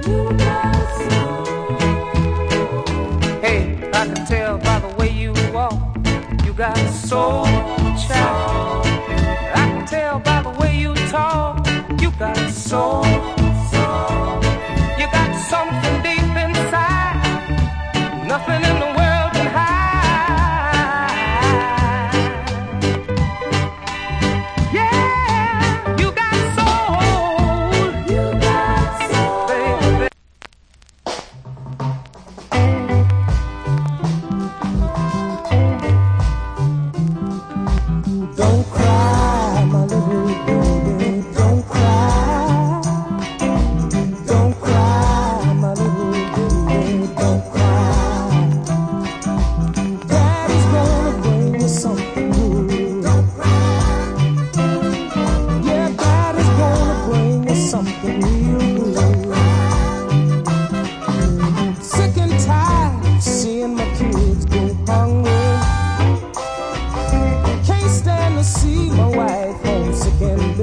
Hey, I can tell by the way you walk, you got soul, child. I can tell by the way you talk, you got soul. You got something deep inside, nothing in the world can hide. Yeah, you got soul. You got soul, baby. Don't cry, my little baby, don't cry. Don't cry, my little baby, don't cry. Daddy's gonna bring you something good. Don't cry. Yeah, Daddy's gonna bring you something real good. Sick and tired seeing my kids go hungry. Can't stand to see my wife homesick and